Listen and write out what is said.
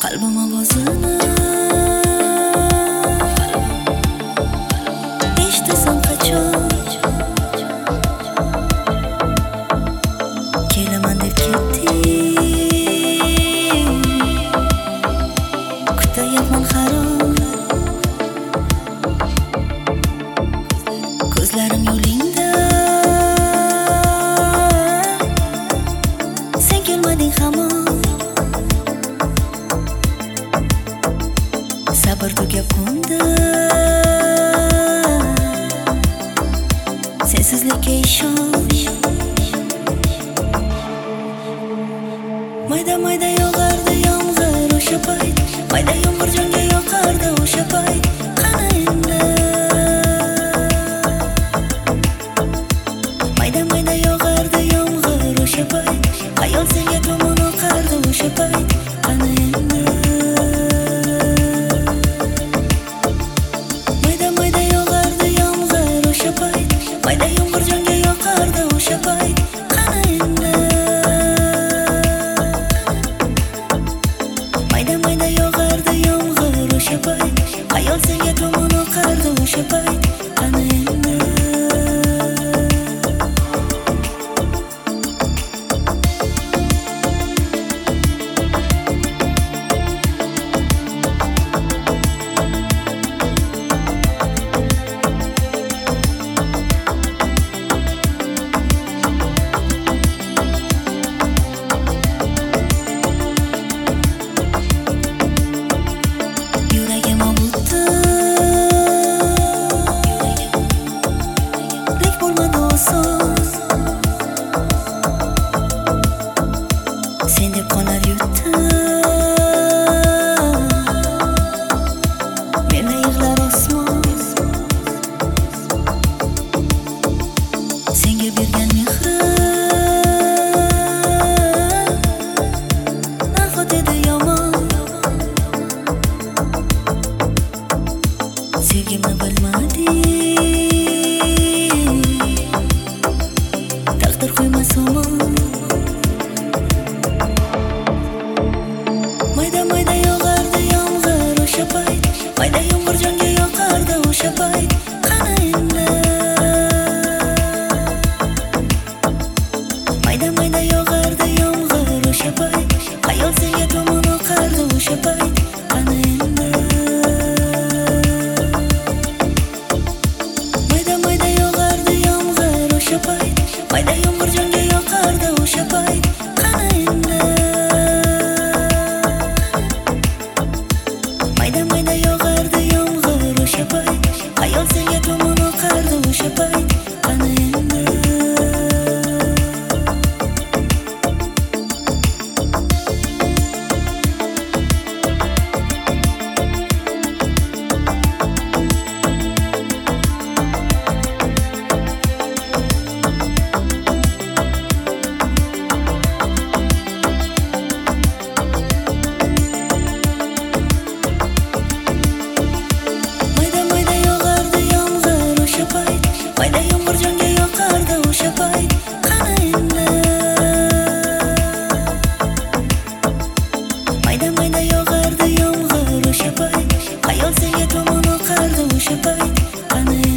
qalbim ovozini eshitasan qachon kelaman deb ketding kutayapman harom ko'zlarim yo'lingda sen kelmading hamon sabr tugab qo'ndi sensizlikka ishon mayda mayda yog'ardi yomg'ir o'sha payt mayda yomg'ir jonga yoqardi o'sha payt qani endi mayda mayda yog'ardi yomg'ir o'sha payt xayol senga tomon oqardi o'sha payt qani endi mayda mayda yog'ardi yomg'ir o'sha payt mayda yomg'ir jonga yoqardi o'sha payt qani endi mayda mayda yog'ardi yomg'ir o'sha payt xayol senga tomon oqardi o'sha payt qani endi sen deb qolar yutdim meni yig'lar osmon senga bergan mehrim nahot edi yomon sevgimni bilmading taqdir qo'ymas omon mayda mayda yog'ardi yomg'ir o'sha payt mayda yomg'ir jonga yoqardi o'sha payt qani endi mayda mayda yog'ardi yomg'ir o'sha payt xayol senga tomon oqardi o'sha payt qani endi mayda mayda yog'ardi yomg'ir o'sha payt mayda yomg'ir jonga yoqardi o'sha payt qani endi mayda mayda yog'ardi yomg'ir o'sha payt xayol senga tomon oqardi o'sha payt qani endi mayda yomg'ir jonga yoqardi o'sha payt qani endi mayda mayda yog'ardi yomg'ir o'sha payt xayol senga tomon oqardi o'sha payt qani